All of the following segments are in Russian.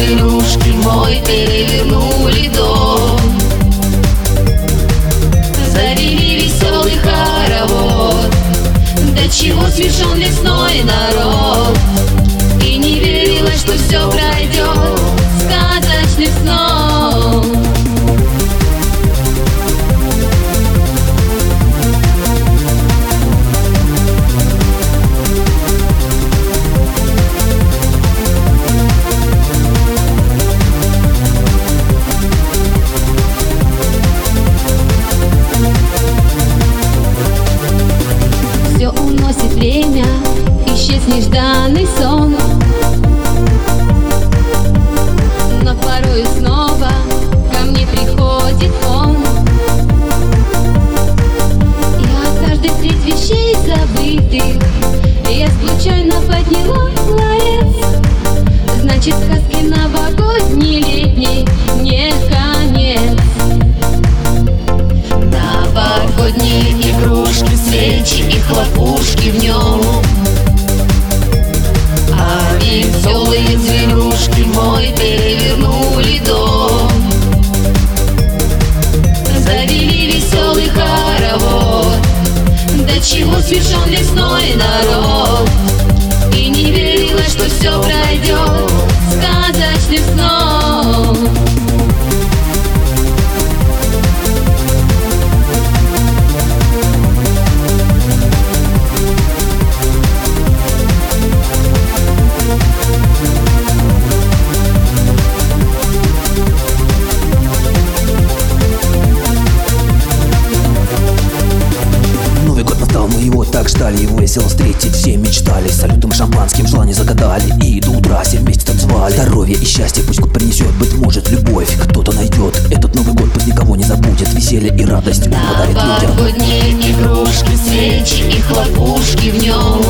зверюшки мой перевернули дом. Завели веселый хоровод, до чего смешон весной народ. И не верилось, что все пройдет сказочным сном. Все уносит время, исчез нежданный сон. Но порою снова ко мне приходит он. И однажды средь вещей забытых я случайно подняла ларец. Значит, сказки новогодней летней не конец. Новогодние игрушки, свечи и хлопушки в нем. А веселые зверюшки мой перевернули дом. Завели веселый хоровод, до чего смешон весной народ. И не верилось, что все пройдет сказочным сном. Так ждали его весело встретить, все мечтали, салютом и шампанским желание загадали. И до утра все вместе танцевали. Здоровье и счастье пусть год принесет, быть может, любовь кто-то найдет. Этот Новый год пусть никого не забудет, веселье и радость он подарит людям. Новогодние игрушки, свечи и хлопушки в нем.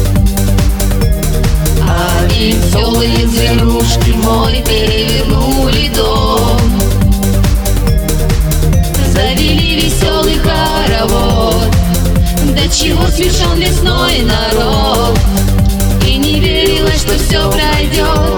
А веселые зверюшки мой перевернули дом. Завели веселый хоровод, до чего смешон весной народ. И не верилось, что все пройдет